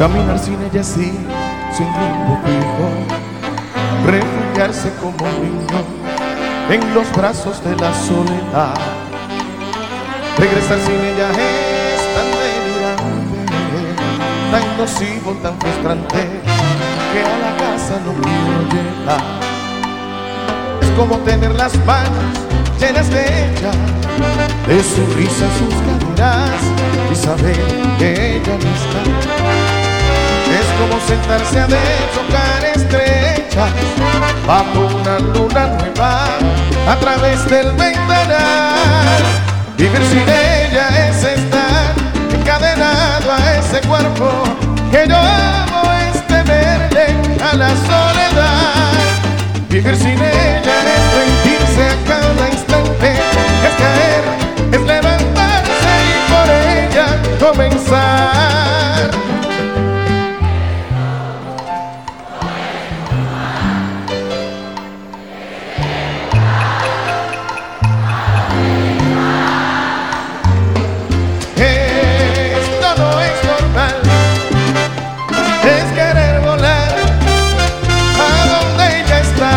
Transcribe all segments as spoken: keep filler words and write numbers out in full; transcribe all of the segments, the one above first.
Caminar sin ella así, sin rumbo fijo, refugiarse como un niño en los brazos de la soledad. Regresar sin ella es tan delirante, tan nocivo, tan frustrante, que a la casa no quiero llegar. Es como tener las manos llenas de ella, de su risa, sus caderas, y saber que ella no está. Es como sentarse a deshojar estrellas bajo una luna nueva a través del ventanal. Vivir sin ella es estar encadenado a ese cuerpo que yo amo, es temerle a la soledad. Vivir sin ella es rendirse a cada instante, es caer, es levantarse y por ella comenzar. Esto no es normal, es querer volar a donde ella está.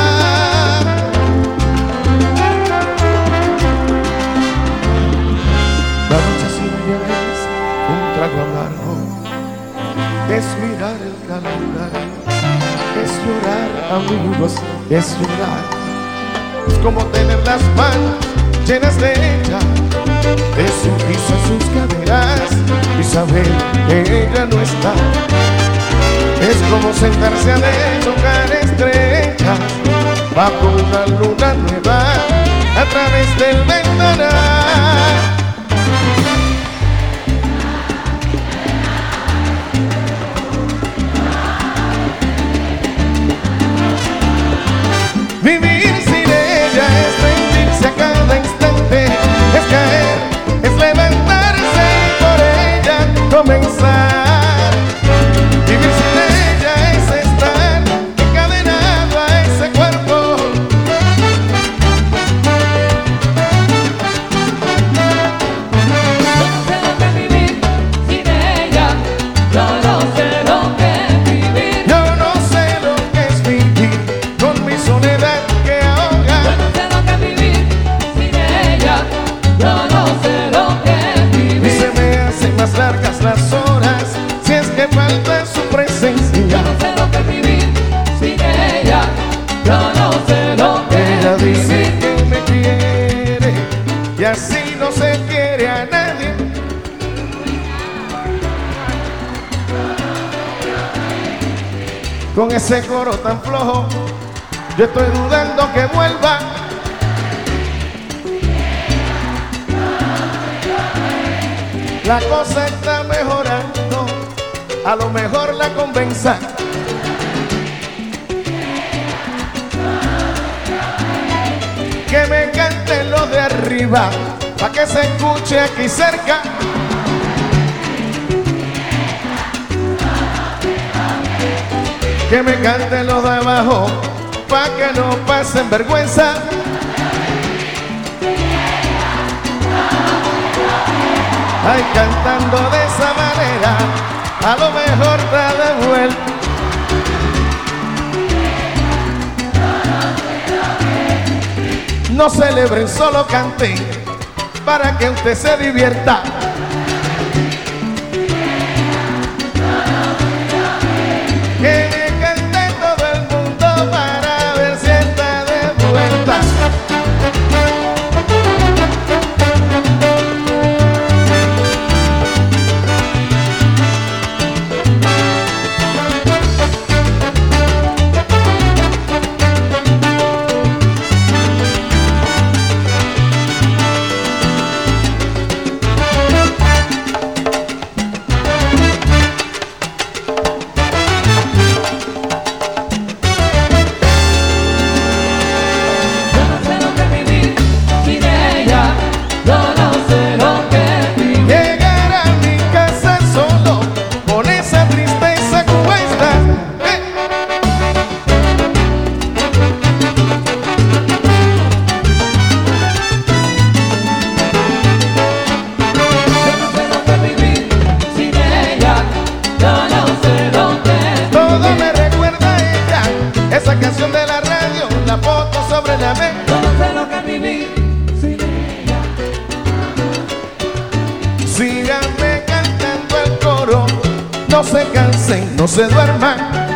La noche sin ella es un trago amargo, es mirar el calendario, es llorar, amigos, es llorar. Es como tener las manos llenas de ella, de su risa, sus caderas, y saber que ella no está. Es como sentarse a deshojar estrellas bajo una luna nueva a través del ventanal. Vivir sin ella es rendirse a cada instante, es caer, es levantarse y por ella comenzar. Vivir sin ella es estar encadenado a ese cuerpo. Yo no sé lo que es vivir sin ella, yo no sé lo que es vivir. Yo no sé lo que es vivir con mi soledad que ahoga. Yo no sé lo que es vivir sin ella, yo no sé lo que es Y vivir. se me hacen más largas las horas si es que falta su presencia. Yo no sé lo que es vivir sin ella, yo no sé lo que Ella es dice vivir. que me quiere y así no se quiere a nadie. Con ese coro tan flojo, yo estoy dudando que vuelva. La cosa está mejorando, a lo mejor la convenza. Que me cante lo de arriba, pa' que se escuche aquí cerca. Que me cante lo de abajo, pa' que no pasen vergüenza. Ay, cantando de esa manera, a lo mejor está de vuelta. No celebren, solo canten, para que usted se divierta. Que me cante todo el mundo para ver si está de vuelta. no se cansen, no se duerman.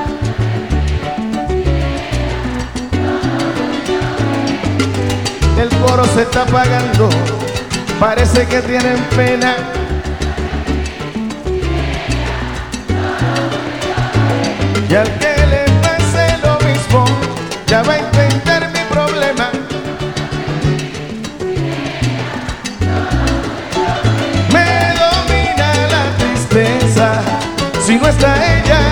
El coro se está apagando, parece que tienen pena. Y al que le pase lo mismo, ya va a entender mi problema. Me domina la tristeza, si no está ella,